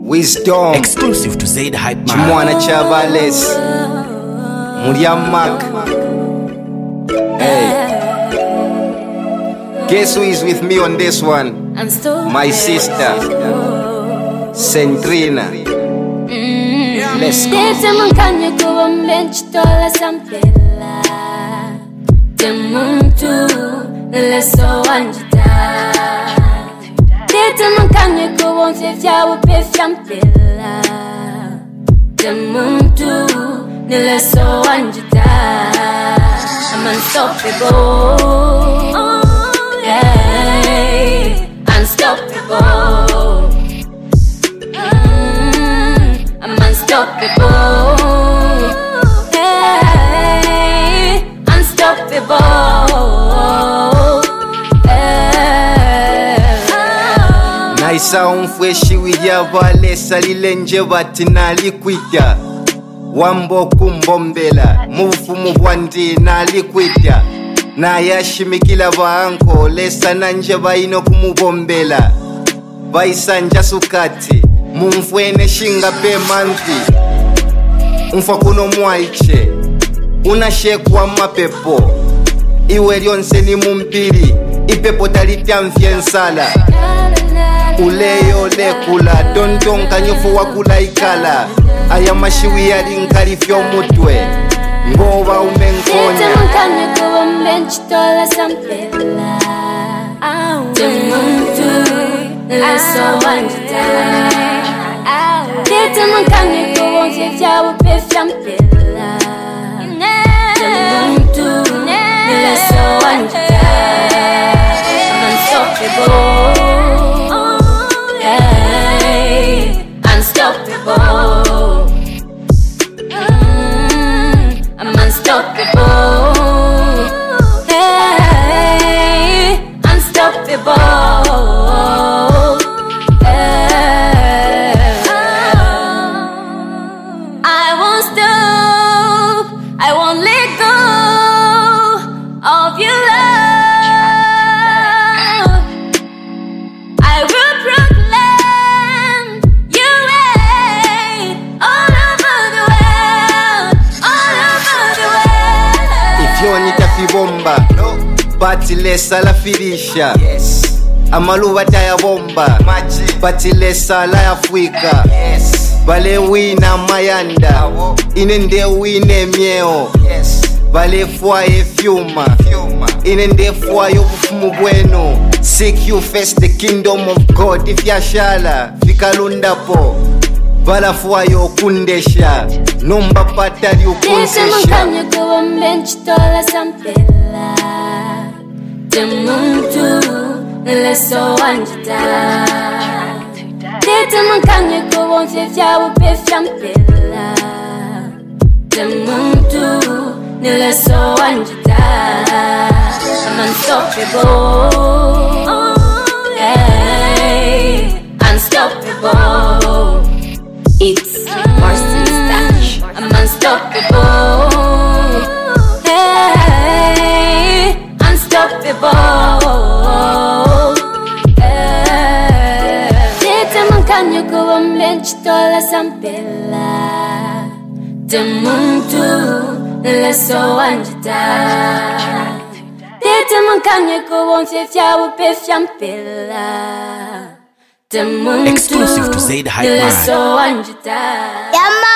Wisdom exclusive to Zaid Hype Man. Chimwana Chavales Muriam Mac. Hey, guess who is with me on this one? My sister Centrina. Let's go. I'm unstoppable. Yeah, unstoppable. I'm unstoppable. Yeah, unstoppable. Naisa umfweshi wijavale salilenje batina likwita Wambo kumbombela mufumu bwandi na likwita Na yashimikila baanko lesa nanje baino kumubombela Baisanja sukati mumfwene shinga pe manzi Umfa kuno mwaiche unashekwa mapepo Iwe lyonse ni mumpiri ipepo talitia mfiensala Uleyo lekula tontonka nyofu wakula ikala Aya mashiwi ya linkali fyo mutwe Ngoba umenkonya Unstoppable. I'm unstoppable. Hey, unstoppable. I won't stop. I won't let go of your love. I will proclaim you reign all over the world, all over the world. If you need a fibomba Bati lesa la firisha Amaluwa taya bomba Bati lesa la Afrika Bale wina mayanda Inende wine mieo Bale fwa ye fiuma Inende fwa yo bufumu bueno Seek you first the kingdom of God If yashala fikalunda po Bala fwa yo kundesha Nomba patari ukunsesha Temuntu leso anjita Tete mankanye ko wonse vyawo pe fyampela Temuntu leso anjita I'm unstoppable. Yeah, unstoppable. It's Marcy Stash. I'm unstoppable. Hey, unstoppable. Tete mankanye ko wombench tola sampela Temuntu leso anjita Tete mankanye ko wonse vyawo pe fyampela Temuntu Exclusive to Zaid Hype Man. leso anjita.